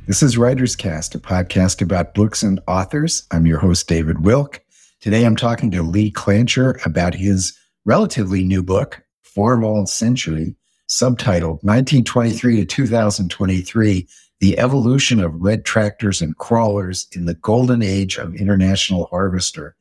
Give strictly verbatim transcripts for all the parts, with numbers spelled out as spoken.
This is Writer's Cast, a podcast about books and authors. I'm your host, David Wilk. Today I'm talking to Lee Klancher about his relatively new book, Farmall Century, subtitled nineteen twenty-three to two thousand twenty-three, The Evolution of Red Tractors and Crawlers in the Golden Age of International Harvester.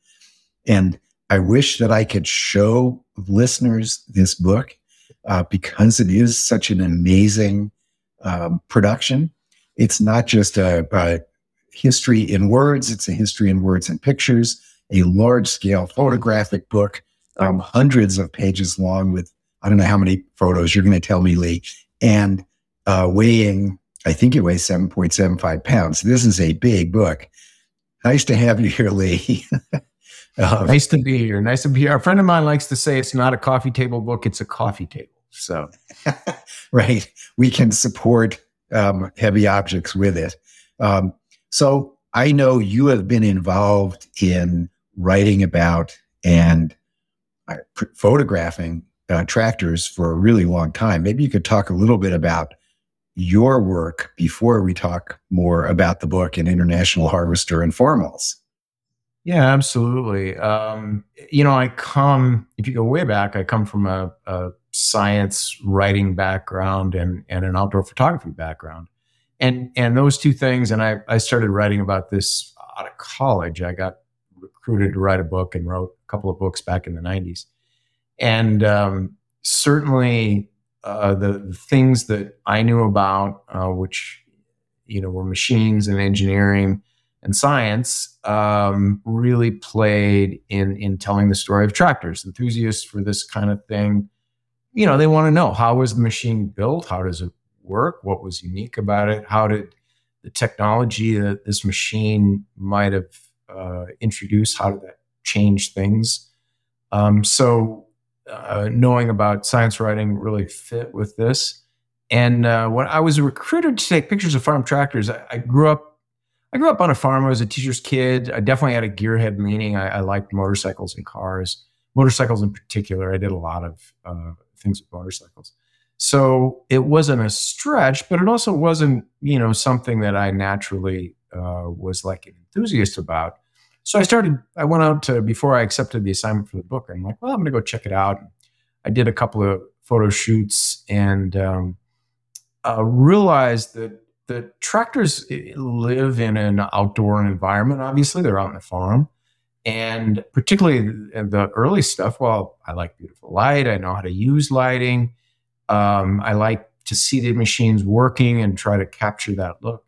And I wish that I could show listeners this book uh, because it is such an amazing um, production. It's not just a, a history in words, it's a history in words and pictures, a large-scale photographic book, um, hundreds of pages long with, I don't know how many photos, you're going to tell me, Lee, and uh, weighing, I think it weighs seven point seven five pounds. This is a big book. Nice to have you here, Lee. um, nice to be here. Nice to be here. A friend of mine likes to say it's not a coffee table book, it's a coffee table. So, right. We can support um, heavy objects with it. Um, so I know you have been involved in writing about and uh, pr- photographing uh, tractors for a really long time. Maybe you could talk a little bit about your work before we talk more about the book and International Harvester and Farmalls. Yeah, absolutely. Um, you know, I come, if you go way back, I come from a, a science writing background and, and an outdoor photography background. And and those two things, and I, I started writing about this out of college. I got recruited to write a book and wrote a couple of books back in the nineties. And um, certainly uh, the, the things that I knew about, uh, which, you know, were machines and engineering and science, um, really played in, in telling the story of tractors. Enthusiasts for this kind of thing, you know, they want to know, how was the machine built? How does it work? What was unique about it? How did the technology that this machine might have uh, introduced, how did that change things? Um, so uh, knowing about science writing really fit with this. And uh, when I was recruited to take pictures of farm tractors, I, I grew up I grew up on a farm. I was a teacher's kid. I definitely had a gearhead leaning. I, I liked motorcycles and cars, motorcycles in particular. I did a lot of uh, things with motorcycles. So it wasn't a stretch, but it also wasn't, you know, something that I naturally uh, was like an enthusiast about. So I started, I went out to, before I accepted the assignment for the book, I'm like, well, I'm going to go check it out. I did a couple of photo shoots and um, uh, realized that the tractors live in an outdoor environment. Obviously, they're out on the farm. And particularly the early stuff, well, I like beautiful light. I know how to use lighting. Um, I like to see the machines working and try to capture that look.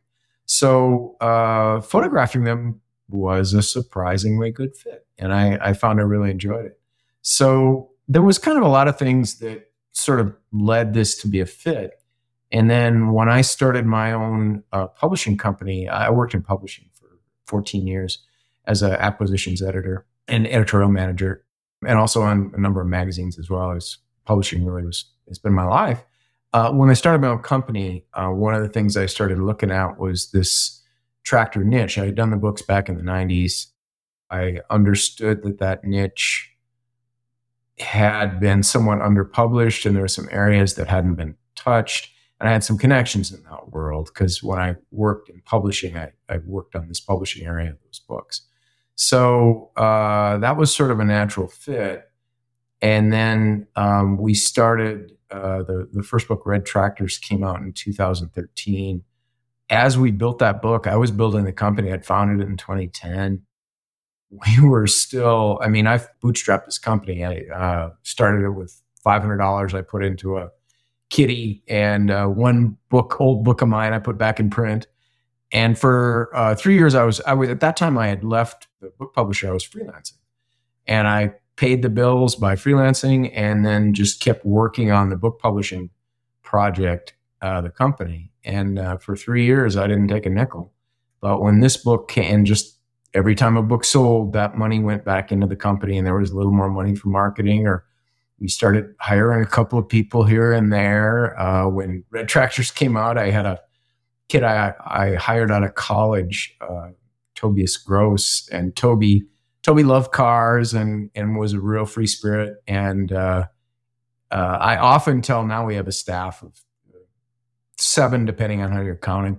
So uh, photographing them was a surprisingly good fit. And I, I found I really enjoyed it. So there was kind of a lot of things that sort of led this to be a fit. And then when I started my own uh, publishing company, I worked in publishing for fourteen years as an acquisitions editor and editorial manager, and also on a number of magazines as well. As publishing really was, it's been my life. Uh, when I started my own company, uh, one of the things I started looking at was this tractor niche. I had done the books back in the nineties. I understood that that niche had been somewhat underpublished, and there were some areas that hadn't been touched. And I had some connections in that world because when I worked in publishing, I, I worked on this publishing area of those books. So uh, that was sort of a natural fit. And then um, we started, uh, the, the first book, Red Tractors, came out in two thousand thirteen. As we built that book, I was building the company. I'd founded it in twenty ten. We were still, I mean, I've bootstrapped this company. I uh, started it with five hundred dollars I put into a kitty and uh, one book, old book of mine I put back in print. And for uh, three years, I was, I was, at that time I had left the book publisher. I was freelancing and I paid the bills by freelancing and then just kept working on the book publishing project, uh, the company. And uh, for three years, I didn't take a nickel. But when this book came, and just every time a book sold, that money went back into the company and there was a little more money for marketing, or we started hiring a couple of people here and there. Uh, when Red Tractors came out, I had a kid I, I hired out of college, uh, Tobias Gross, and Toby Toby loved cars and and was a real free spirit. And uh, uh, I often tell, now we have a staff of seven, depending on how you're counting,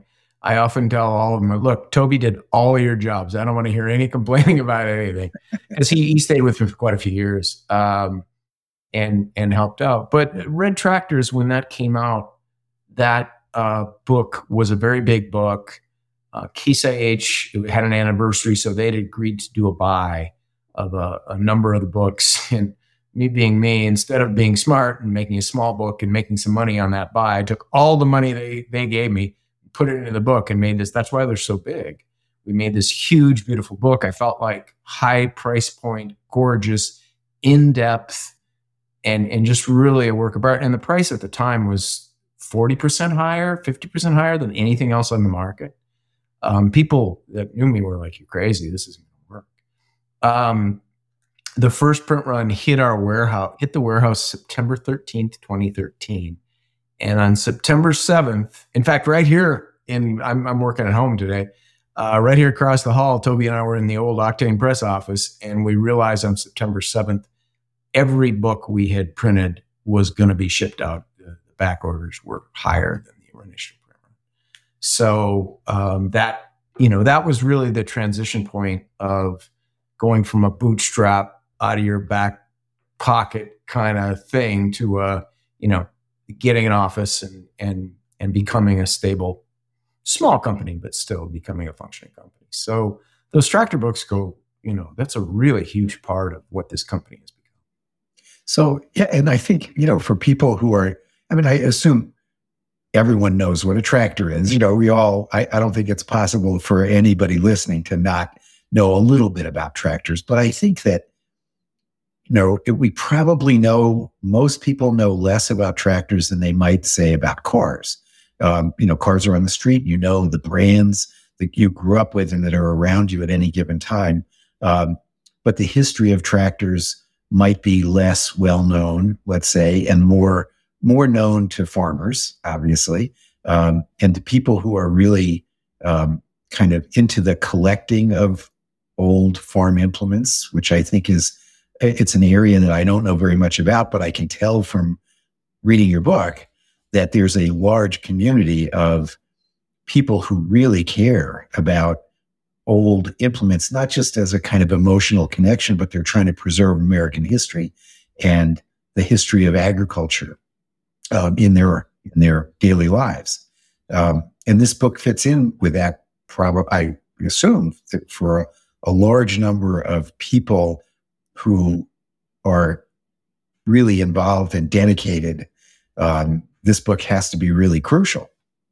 I often tell all of them, look, Toby did all of your jobs. I don't want to hear any complaining about anything. Because he, he stayed with me for quite a few years um, and and helped out. But Red Tractors, when that came out, that uh, book was a very big book. Uh, Case I H had an anniversary, so they'd agreed to do a buy of a, a number of the books. And me being me, instead of being smart and making a small book and making some money on that buy, I took all the money they, they gave me, put it into the book and made this. That's why they're so big. We made this huge, beautiful book. I felt like high price point, gorgeous, in-depth, and, and just really a work of art. And the price at the time was forty percent higher, fifty percent higher than anything else on the market. Um, people that knew me were like, you're crazy. This isn't going to work. Um, the first print run hit our warehouse, hit the warehouse September thirteenth, twenty thirteen. And on September seventh, in fact, right here in, I'm, I'm working at home today, uh, right here across the hall, Toby and I were in the old Octane Press office, and we realized on September seventh, every book we had printed was going to be shipped out. The back orders were higher than the initial print run. So um, that, you know, that was really the transition point of going from a bootstrap out of your back pocket kind of thing to a, you know, getting an office and and and becoming a stable, small company, but still becoming a functioning company. So those tractor books go, you know, that's a really huge part of what this company has become. So, yeah, and I think, you know, for people who are, I mean, I assume everyone knows what a tractor is. You know, we all, I, I don't think it's possible for anybody listening to not know a little bit about tractors, but I think that, you know, we probably know, most people know less about tractors than they might say about cars. Um, you know, cars are on the street, you know, the brands that you grew up with and that are around you at any given time. Um, but the history of tractors might be less well known, let's say, and more, more known to farmers, obviously, um, and to people who are really um, kind of into the collecting of old farm implements, which I think is, it's an area that I don't know very much about, but I can tell from reading your book that there's a large community of people who really care about old implements, not just as a kind of emotional connection, but they're trying to preserve American history and the history of agriculture um, in their in their daily lives. Um, and this book fits in with that, probably, I assume, that for a, a large number of people who are really involved and dedicated, um, this book has to be really crucial.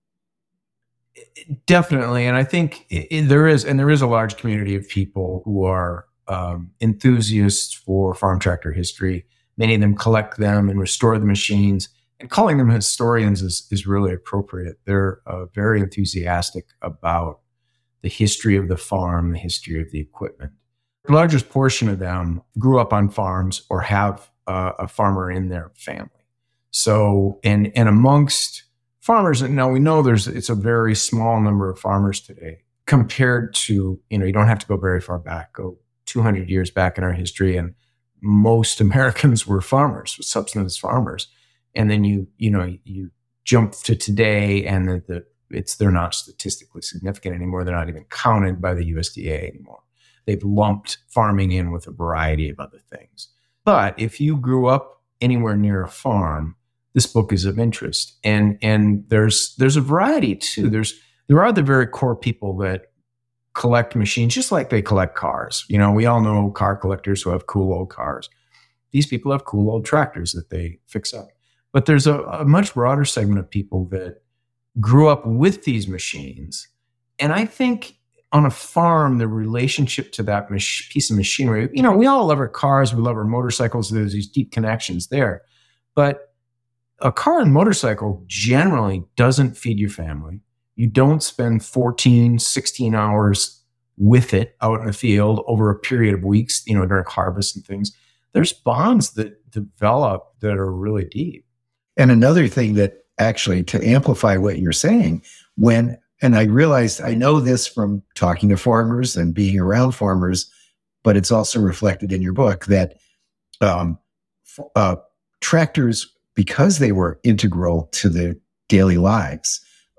Definitely. And I think it, it, there is, and there is a large community of people who are um, enthusiasts for farm tractor history. Many of them collect them and restore the machines, and calling them historians is, is really appropriate. They're uh, very enthusiastic about the history of the farm, the history of the equipment. The largest portion of them grew up on farms or have uh, a farmer in their family. So, and and amongst farmers, and now we know there's, it's a very small number of farmers today compared to, you know, you don't have to go very far back, go two hundred years back in our history, and most Americans were farmers, subsistence farmers. And then you, you know, you jump to today, and the, the it's, they're not statistically significant anymore. They're not even counted by the U S D A anymore. They've lumped farming in with a variety of other things. But if you grew up anywhere near a farm, this book is of interest. And and there's there's a variety too. There's there are the very core people that collect machines just like they collect cars. You know, we all know car collectors who have cool old cars. These people have cool old tractors that they fix up. But there's a, a much broader segment of people that grew up with these machines. And I think on a farm, the relationship to that mach- piece of machinery, you know, we all love our cars, we love our motorcycles, there's these deep connections there. But a car and motorcycle generally doesn't feed your family. You don't spend fourteen, sixteen hours with it out in the field over a period of weeks, you know, during harvest and things. There's bonds that develop that are really deep. And another thing that actually, to amplify what you're saying, when, and I realized, I know this from talking to farmers and being around farmers, but it's also reflected in your book that um, uh, tractors, because they were integral to the daily lives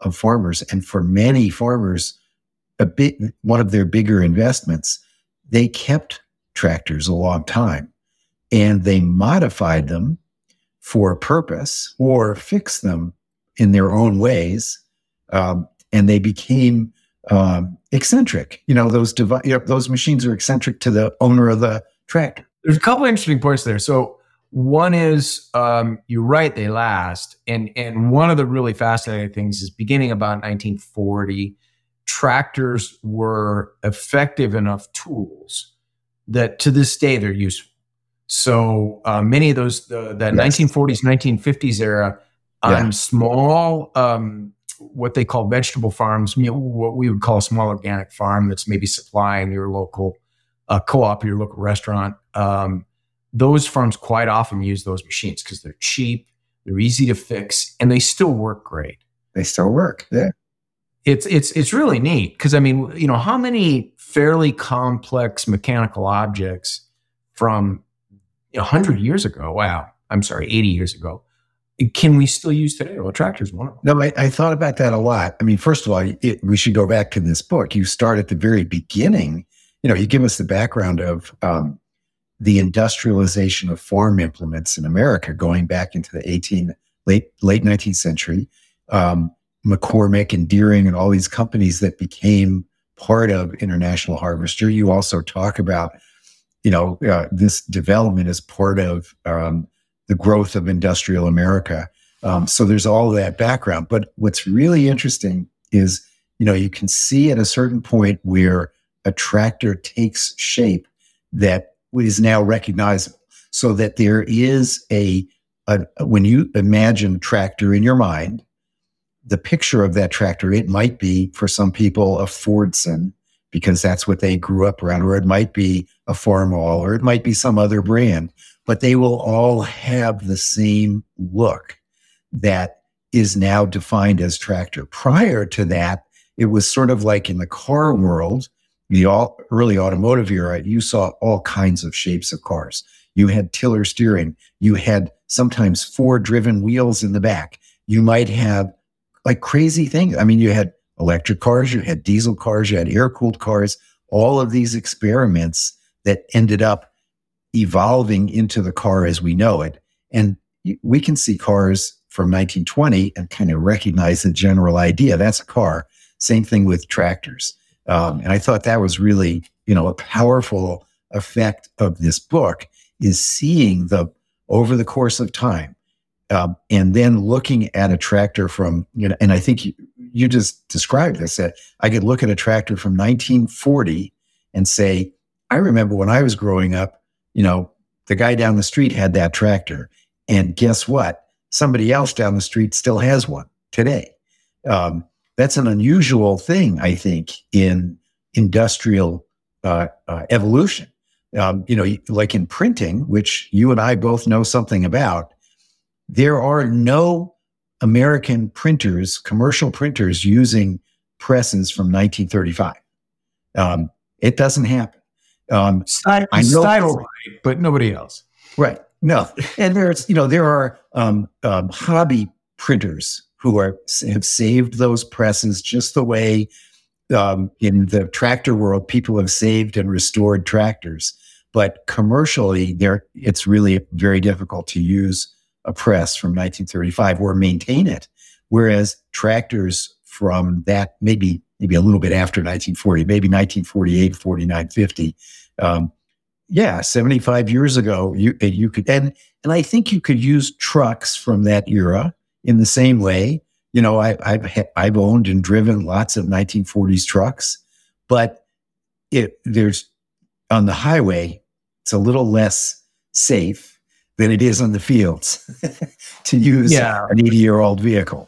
of farmers. And for many farmers, a bit, one of their bigger investments, they kept tractors a long time and they modified them for a purpose or fixed them in their own ways. Um, and they became um, eccentric. You know, those devi- you know, those machines are eccentric to the owner of the tractor. There's a couple of interesting points there. So one is, um, you're right, they last. And, and one of the really fascinating things is beginning about nineteen forty, tractors were effective enough tools that to this day they're useful. So uh, many of those, the, that yes. nineteen forties, nineteen fifties era, on yeah. small, um, what they call vegetable farms, you know, what we would call a small organic farm that's maybe supplying your local uh, co-op, your local restaurant. Um, those farms quite often use those machines because they're cheap, they're easy to fix, and they still work great. They still work, yeah. It's it's it's really neat because, I mean, you know, how many fairly complex mechanical objects from one hundred years ago, wow, I'm sorry, eighty years ago, can we still use today? Well, tractor's one of them. No, I, I thought about that a lot. I mean, first of all, it, we should go back to this book. You start at the very beginning. You know, you give us the background of um, the industrialization of farm implements in America, going back into the eighteen late late nineteenth century. Um, McCormick and Deering and all these companies that became part of International Harvester. You also talk about, you know, uh, this development as part of um, the growth of industrial America. Um, so there's all of that background. But what's really interesting is, you know, you can see at a certain point where a tractor takes shape that is now recognizable, so that there is a, a when you imagine tractor in your mind, the picture of that tractor, it might be for some people a Fordson because that's what they grew up around, or it might be a Farmall, or it might be some other brand, but they will all have the same look that is now defined as tractor. Prior to that, it was sort of like in the car world, the all, early automotive era, you saw all kinds of shapes of cars. You had tiller steering. You had sometimes four-driven wheels in the back. You might have like crazy things. I mean, you had electric cars, you had diesel cars, you had air-cooled cars, all of these experiments that ended up evolving into the car as we know it. And we can see cars from nineteen twenty and kind of recognize the general idea. That's a car. Same thing with tractors. Um, and I thought that was really, you know, a powerful effect of this book, is seeing the, over the course of time, Um, and then looking at a tractor from, you know, and I think you, you just described this, that I could look at a tractor from nineteen forty and say, I remember when I was growing up, you know, the guy down the street had that tractor. And guess what? Somebody else down the street still has one today. Um, that's an unusual thing, I think, in industrial uh, uh, evolution. Um, you know, like in printing, which you and I both know something about, there are no American printers, commercial printers, using presses from nineteen thirty-five. Um, it doesn't happen. Um, Style, I know, style right, but nobody else. Right. No. And there's, you know, there are um, um, hobby printers who are have saved those presses just the way um, in the tractor world people have saved and restored tractors. But commercially, there it's really very difficult to use a press from nineteen thirty-five or maintain it. Whereas tractors from that, maybe maybe a little bit after nineteen forty, maybe nineteen forty-eight, forty-nine, fifty, um, yeah, seventy-five years ago, you you could, and and I think you could use trucks from that era in the same way. You know, I, I've I've owned and driven lots of nineteen forties trucks, but it there's on the highway, it's a little less safe than it is on the fields to use yeah. an eighty-year-old vehicle.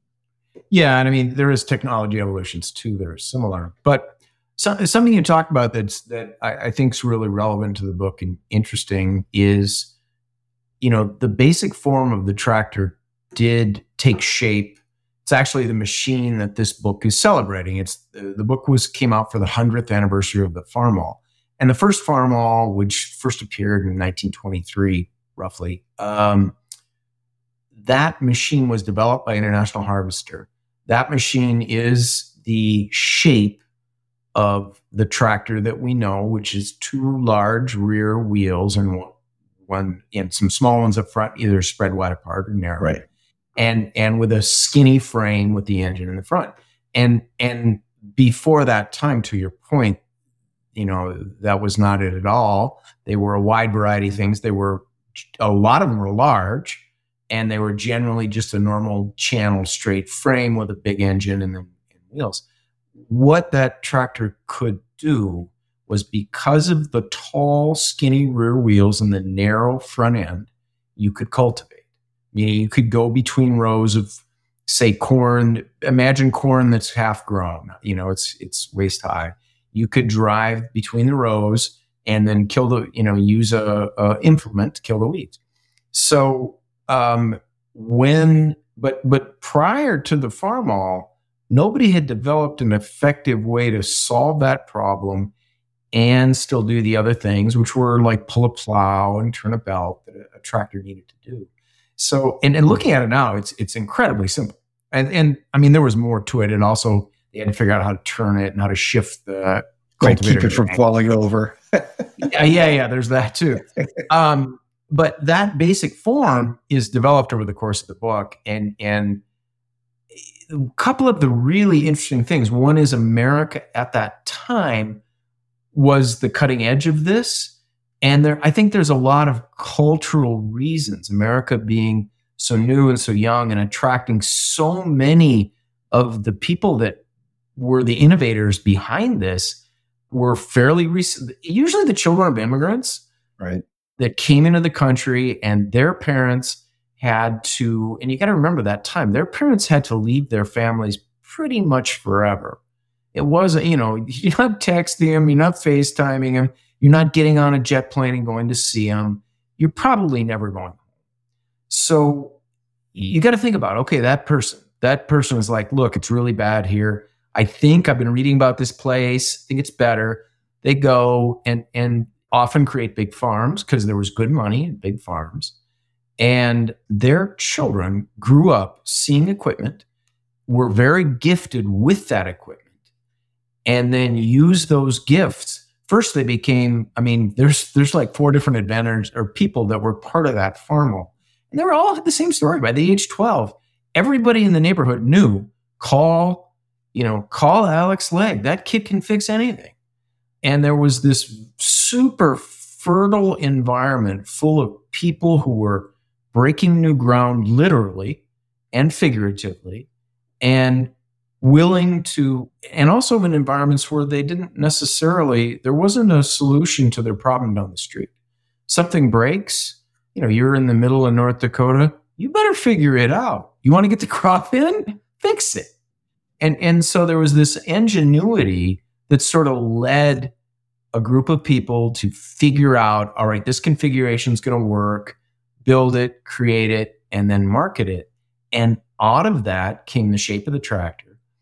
Yeah, and I mean, there is technology evolutions too that are similar. But so, something you talked about that's, that I, I think is really relevant to the book and interesting is, you know, the basic form of the tractor did take shape. It's actually the machine that this book is celebrating. It's the, the book was came out for the hundredth anniversary of the Farmall. And the first Farmall, which first appeared in nineteen twenty-three, roughly, um, that machine was developed by International Harvester. That machine is the shape of the tractor that we know, which is two large rear wheels and one, one and some small ones up front, either spread wide apart or narrow. Right. And and with a skinny frame with the engine in the front. And and before that time, to your point, you know, that was not it at all. They were a wide variety of things. They were, a lot of them were large, and they were generally just a normal channel straight frame with a big engine and then and wheels. What that tractor could do was, because of the tall, skinny rear wheels and the narrow front end, you could cultivate. Meaning you could go between rows of, say, corn. Imagine corn that's half grown. You know, it's it's waist high. You could drive between the rows and then kill the, you know, use a, a implement to kill the weeds. So um, when, but but prior to the Farmall, nobody had developed an effective way to solve that problem and still do the other things, which were like pull a plow and turn a belt that a, a tractor needed to do. So, and, and looking at it now, it's it's incredibly simple. And and I mean, there was more to it, and also they had to figure out how to turn it and how to shift the right, keep it from falling over. yeah, yeah, yeah. There's that too. Um, but that basic form is developed over the course of the book, and and a couple of the really interesting things. One is America at that time was the cutting edge of this. And there, I think there's a lot of cultural reasons, America being so new and so young and attracting so many of the people that were the innovators behind this were fairly recent. Usually the children of immigrants, right, that came into the country, and their parents had to, and you got to remember that time, their parents had to leave their families pretty much forever. It wasn't, you know, you're not texting them, you're not FaceTiming them, you're not getting on a jet plane and going to see them. You're probably never going home. So you got to think about, okay, that person, that person is like, look, it's really bad here. I think I've been reading about this place. I think it's better. They go and, and often create big farms because there was good money in big farms. And their children grew up seeing equipment, were very gifted with that equipment, and then used those gifts. First, they became, I mean, there's there's like four different inventors or people that were part of that Farmall. And they were all the same story. By the age twelve, everybody in the neighborhood knew, call, you know, call Alex Legg. That kid can fix anything. And there was this super fertile environment full of people who were breaking new ground, literally and figuratively, and willing to, and also in environments where they didn't necessarily, there wasn't a solution to their problem down the street. Something breaks, you know, you're in the middle of North Dakota, you better figure it out. You want to get the crop in? Fix it. And, and so there was this ingenuity that sort of led a group of people to figure out, all right, this configuration is going to work, build it, create it, and then market it. And out of that came the shape of the tractor.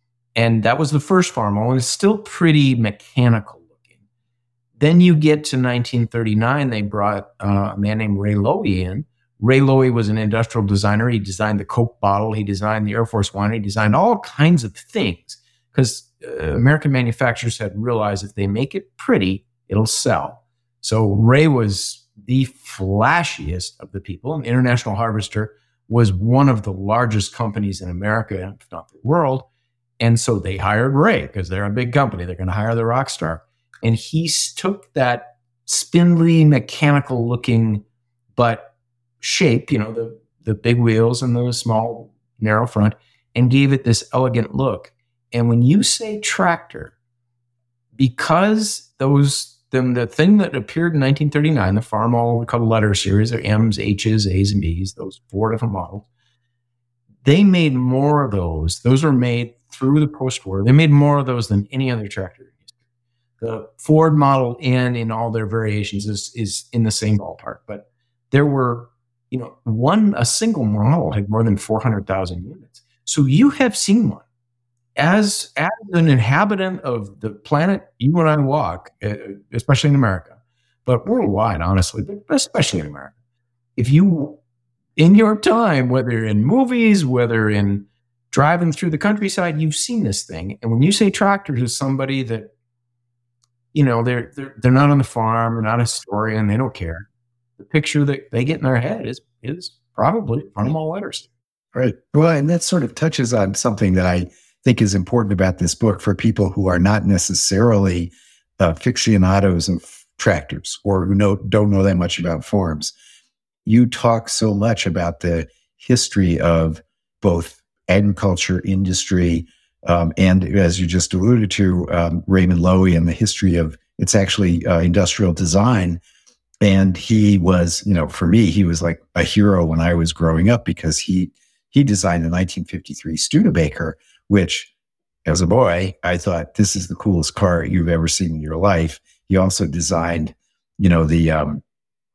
And that was the first Farmall, and it's still pretty mechanical looking. Then you get to nineteen thirty-nine, they brought uh, a man named Ray Lowy in. Ray Lowy was an industrial designer. He designed the Coke bottle. He designed the Air Force One. He designed all kinds of things because uh, American manufacturers had realized if they make it pretty, it'll sell. So Ray was the flashiest of the people. And International Harvester was one of the largest companies in America, if not the world. And so they hired Ray because they're a big company. They're going to hire the rock star. And he took that spindly, mechanical looking, but shape, you know, the, the big wheels and the small, narrow front, and gave it this elegant look. And when you say tractor, because those, them, the thing that appeared in nineteen thirty-nine, the Farmall, we call the letter series, they're M's, H's, A's, and B's, those four different models, they made more of those. Those were made through the post-war. They made more of those than any other tractor in history. The Ford Model N in all their variations is, is in the same ballpark, but there were, you know, one, a single model had more than four hundred thousand units. So you have seen one. As, as an inhabitant of the planet you and I walk, especially in America, but worldwide, honestly, but especially in America, if you, in your time, whether in movies, whether in driving through the countryside, you've seen this thing. And when you say tractor to somebody that, you know, they're, they're, they're not on the farm, they're not a historian, they don't care. The picture that they get in their head is, is probably farm letters. Right. Well, and that sort of touches on something that I think is important about this book for people who are not necessarily uh, aficionados of tractors or who know, don't know that much about farms. You talk so much about the history of both agriculture, industry, um, and as you just alluded to, um, Raymond Loewy and the history of, it's actually uh, industrial design. And he was, you know, for me, he was like a hero when I was growing up because he he designed the nineteen fifty-three Studebaker, which as a boy, I thought this is the coolest car you've ever seen in your life. He also designed, you know, the, um,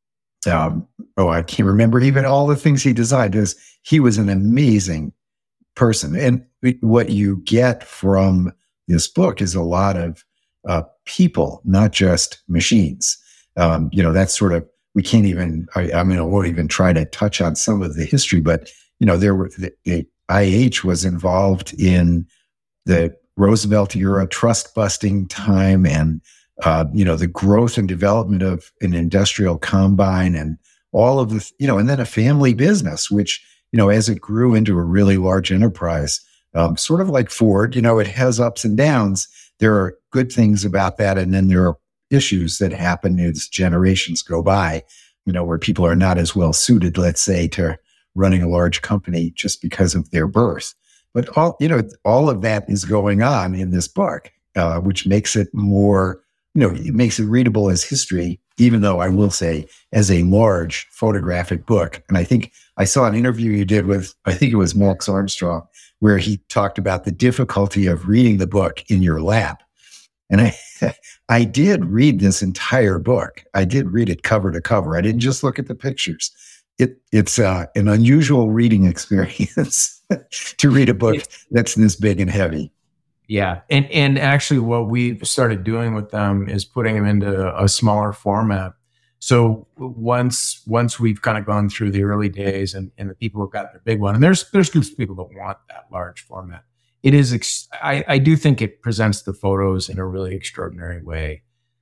um, oh, I can't remember even all the things he designed. It was, he was an amazing person. And what you get from this book is a lot of uh, people, not just machines. Um, you know, that's sort of, we can't even, I, I mean, I won't even try to touch on some of the history, but, you know, there were, the, the I H was involved in the Roosevelt era trust busting time and, uh, you know, the growth and development of an industrial combine and all of the, you know, and then a family business, which, you know, as it grew into a really large enterprise, um, sort of like Ford, you know, it has ups and downs. There are good things about that. And then there are issues that happen as generations go by, you know, where people are not as well suited, let's say, to running a large company just because of their birth. But all, you know, all of that is going on in this book, uh, which makes it more, you know, it makes it readable as history, even though I will say as a large photographic book. And I think I saw an interview you did with, I think it was Max Armstrong, where he talked about the difficulty of reading the book in your lap. And I, I did read this entire book. I did read it cover to cover. I didn't just look at the pictures. It, it's uh, an unusual reading experience to read a book that's this big and heavy. Yeah. And and actually what we started doing with them is putting them into a smaller format. So once once we've kind of gone through the early days and, and the people have got their big one, and there's there's groups of people that want that large format. It is, ex- I, I do think it presents the photos in a really extraordinary way.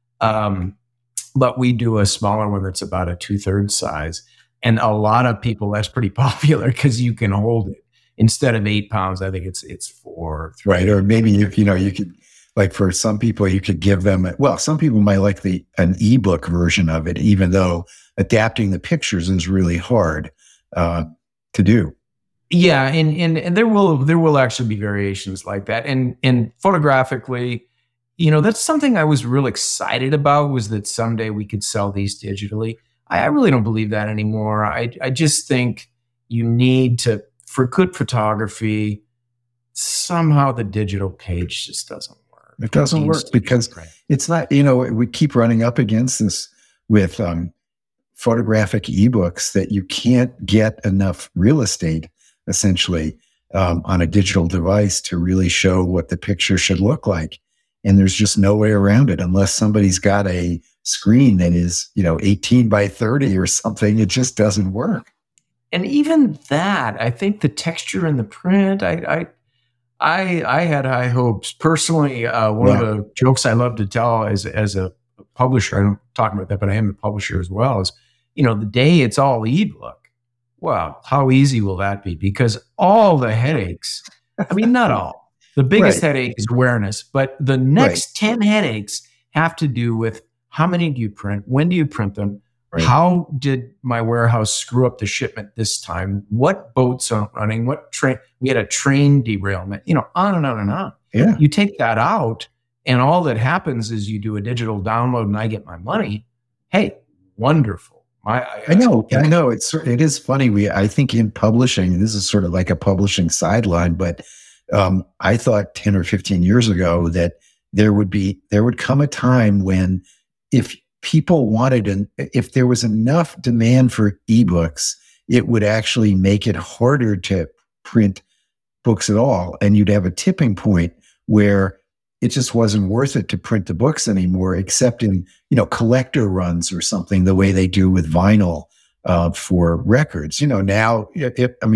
Um, but we do a smaller one that's about a two-thirds size. And a lot of people, that's pretty popular because you can hold it. Instead of eight pounds, I think it's it's four. Three. Right. Or maybe, if you know, you could, like for some people, you could give them, well, some people might like the an ebook version of it, even though adapting the pictures is really hard uh, to do. Yeah, and, and and there will there will actually be variations like that. And and photographically, you know, that's something I was real excited about, was that someday we could sell these digitally. I, I really don't believe that anymore. I I just think you need to, for good photography, somehow the digital page just doesn't work. It doesn't it work because be it's not, you know, we keep running up against this with um, photographic ebooks that you can't get enough real estate essentially um, on a digital device to really show what the picture should look like. And there's just no way around it unless somebody's got a screen that is, you know, eighteen by thirty or something. It just doesn't work. And even that, I think the texture in the print, I I I, I had high hopes. Personally, uh, one yeah. of the jokes I love to tell as, as a publisher, I'm talking about that, but I am a publisher as well, is, you know, the day it's all ebook, well, how easy will that be? Because all the headaches, I mean, not all. The biggest right. headache is awareness, but the next right. ten headaches have to do with how many do you print? When do you print them? Right. How did my warehouse screw up the shipment this time? What boats aren't running? What train? We had a train derailment, you know, on and on and on. Yeah. You take that out, and all that happens is you do a digital download and I get my money. Hey, wonderful. I, I, I know, I know. It's it is funny. We I think in publishing, this is sort of like a publishing sideline, but um, I thought ten or fifteen years ago that there would be there would come a time when if people wanted an if there was enough demand for ebooks, it would actually make it harder to print books at all, and you'd have a tipping point where it just wasn't worth it to print the books anymore, except in, you know, collector runs or something, the way they do with vinyl uh, for records. You know, now, it, I mean,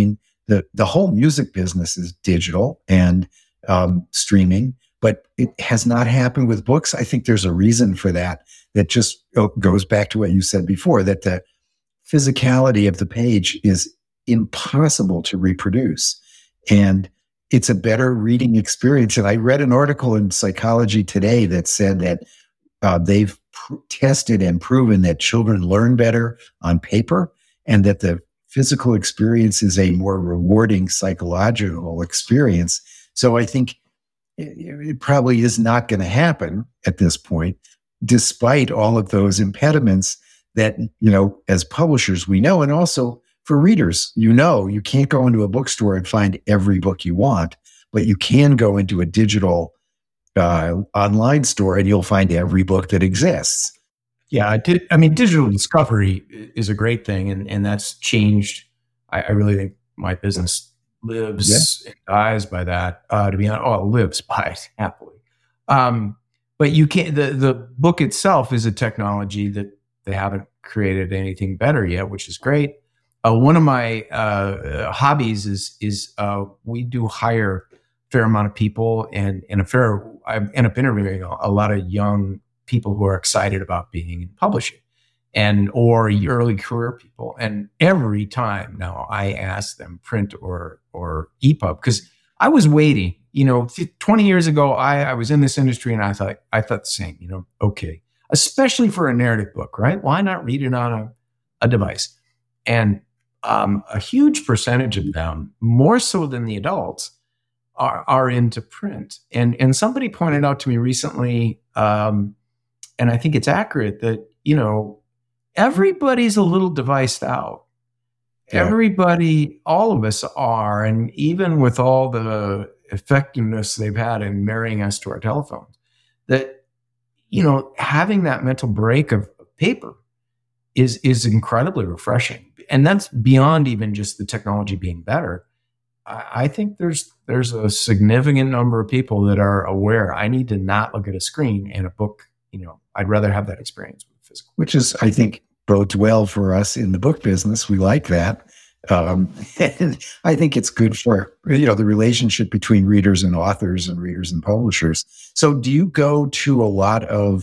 the the whole music business is digital and um, streaming, but it has not happened with books. I think there's a reason for that. That just goes back to what you said before, that the physicality of the page is impossible to reproduce. And it's a better reading experience. And I read an article in Psychology Today that said that uh, they've pr- tested and proven that children learn better on paper, and that the physical experience is a more rewarding psychological experience. So I think it, it probably is not going to happen at this point, despite all of those impediments that, you know, as publishers we know, and also for readers, you know, you can't go into a bookstore and find every book you want, but you can go into a digital uh, online store and you'll find every book that exists. Yeah, I did. I mean, digital discovery is a great thing, and, and that's changed. I, I really think my business lives yeah. and dies by that. Uh, to be honest, oh, it lives by it happily. Um, but you can't. The the book itself is a technology that they haven't created anything better yet, which is great. Uh, one of my uh, hobbies is is uh, we do hire a fair amount of people, and and a fair. I end up interviewing a, a lot of young people who are excited about being in publishing, and or early career people. And every time now I ask them print or or E P U B, because I was waiting. You know, twenty years ago, I, I was in this industry, and I thought I thought the same. You know, okay, especially for a narrative book, right? Why not read it on a, a device? And um, a huge percentage of them, more so than the adults, are are into print. And and somebody pointed out to me recently. Um, And I think it's accurate that, you know, everybody's a little deviced out. Yeah. Everybody, all of us are. And even with all the effectiveness they've had in marrying us to our telephones, that, you know, having that mental break of paper is, is incredibly refreshing. And that's beyond even just the technology being better. I, I think there's, there's a significant number of people that are aware, I need to not look at a screen and a book. You know, I'd rather have that experience with physical. Which is, I think, bodes well for us in the book business. We like that. Um, and I think it's good for, you know, the relationship between readers and authors and readers and publishers. So do you go to a lot of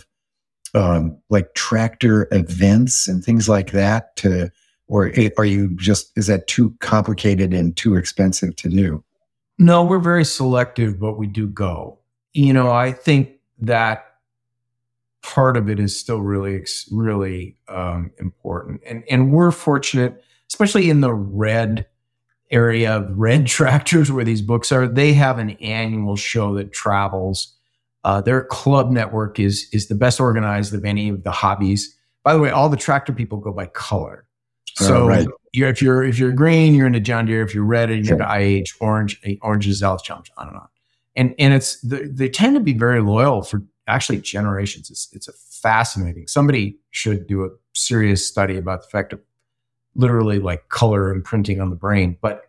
um, like tractor events and things like that to, or are you just, is that too complicated and too expensive to do? No, we're very selective, but we do go. You know, I think that part of it is still really, really um, important. And and we're fortunate, especially in the red area of red tractors where these books are, they have an annual show that travels. Uh, their club network is is the best organized of any of the hobbies. By the way, all the tractor people go by color. So oh, right. you're, if you're if you're green, you're into John Deere. If you're red, you're into I H. Orange, orange is Allis Chalmers, on and on. And and it's they tend to be very loyal for actually generations. It's it's a fascinating. Somebody should do a serious study about the effect of literally like color and printing on the brain. But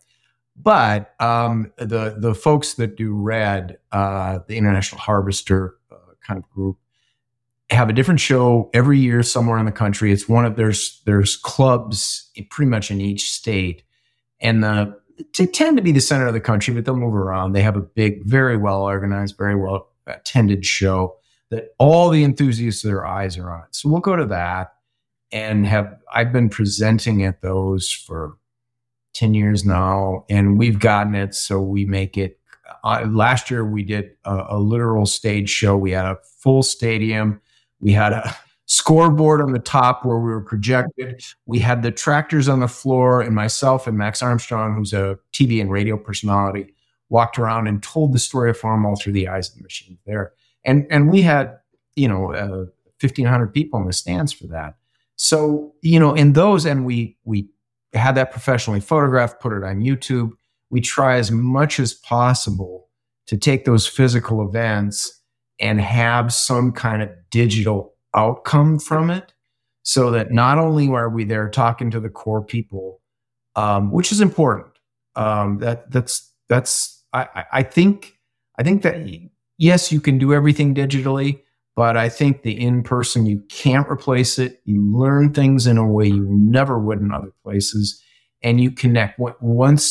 but um, the the folks that do red, uh, the International Harvester uh, kind of group, have a different show every year somewhere in the country. It's one of there's there's clubs pretty much in each state, and the they tend to be the center of the country, but they'll move around. They have a big, very well organized, very well attended show that all the enthusiasts of their eyes are on it. So we'll go to that and have, I've been presenting at those for ten years now, and we've gotten it. So we make it, uh, last year we did a, a literal stage show. We had a full stadium. We had a scoreboard on the top where we were projected. We had the tractors on the floor, and myself and Max Armstrong, who's a T V and radio personality, walked around and told the story of Farmall through the eyes of the machine there. And and we had, you know, uh, fifteen hundred people in the stands for that. So, you know, in those, and we we had that professionally photographed, put it on YouTube. We try as much as possible to take those physical events and have some kind of digital outcome from it, so that not only are we there talking to the core people, um, which is important. Um, that that's that's I, I think I think that yes, you can do everything digitally, but I think the in-person, you can't replace it. You learn things in a way you never would in other places, and you connect. Once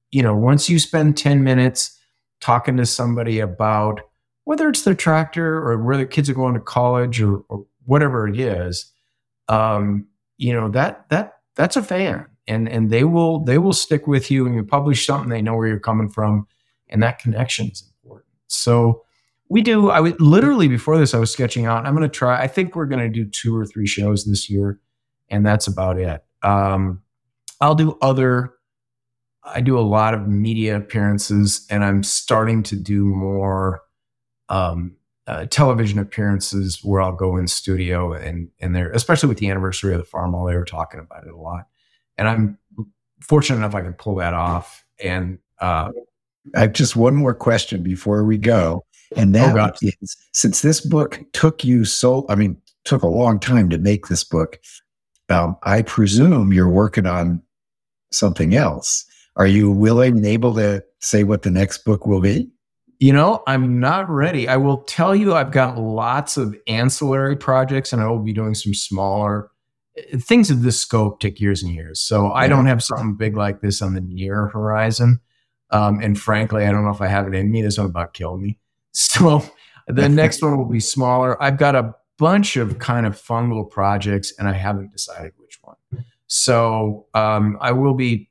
you know, once you spend ten minutes talking to somebody about whether it's their tractor or where their kids are going to college or, or whatever it is, um, you know, that that that's a fan, and and they will they will stick with you. And you publish something, they know where you're coming from, and that connection is important. So we do. I would literally before this, I was sketching out. I'm going to try. I think we're going to do two or three shows this year, and that's about it. Um, I'll do other. I do a lot of media appearances, and I'm starting to do more um, uh, television appearances where I'll go in studio and and there, especially with the anniversary of the Farmall, they were talking about it a lot, and I'm fortunate enough I can pull that off. And uh, I have just one more question before we go, and that oh is, since this book took you so, I mean, took a long time to make this book, um, I presume you're working on something else. Are you willing and able to say what the next book will be? You know, I'm not ready. I will tell you, I've got lots of ancillary projects, and I will be doing some smaller things of this scope. Take years and years. So I don't have something big like this on the near horizon. Um, and frankly, I don't know if I have it in me. This one about killed me. So the next one will be smaller. I've got a bunch of kind of fun little projects, and I haven't decided which one. So um, I will be,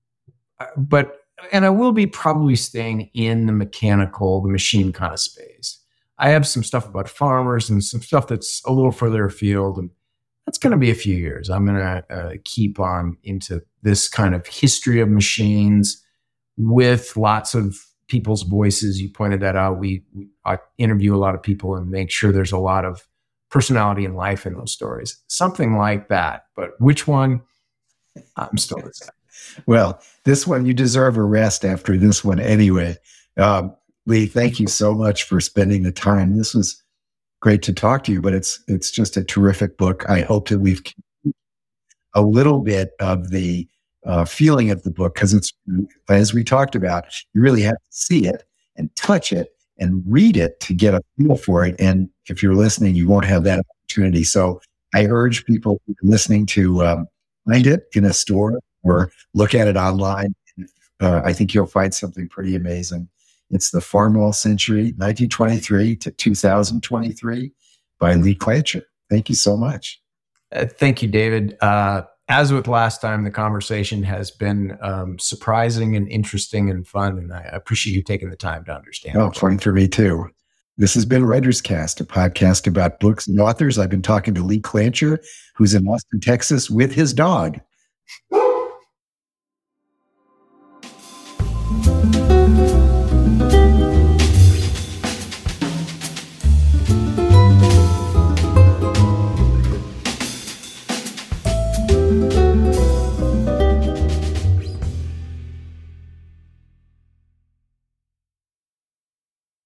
but, and I will be probably staying in the mechanical, the machine kind of space. I have some stuff about farmers and some stuff that's a little further afield, and that's going to be a few years. I'm going to uh, keep on into this kind of history of machines with lots of people's voices. You pointed that out. We, we I interview a lot of people and make sure there's a lot of personality and life in those stories. Something like that. But which one? I'm still deciding. Well, this one, you deserve a rest after this one anyway. Um, Lee, thank you so much for spending the time. This was great to talk to you, but it's it's just a terrific book. I hope that we've a little bit of the uh, feeling of the book, because it's, as we talked about, you really have to see it and touch it and read it to get a feel for it. And if you're listening, you won't have that opportunity. So I urge people listening to um, find it in a store or look at it online. Uh, I think you'll find something pretty amazing. It's The Farmall Century, nineteen twenty-three to two thousand twenty-three by Lee Klancher. Thank you so much. Uh, thank you, David. Uh, as with last time, the conversation has been um, surprising and interesting and fun, and I appreciate you taking the time to understand. Oh, fun for me too. This has been Writer's Cast, a podcast about books and authors. I've been talking to Lee Klancher, who's in Austin, Texas, with his dog. Thank you.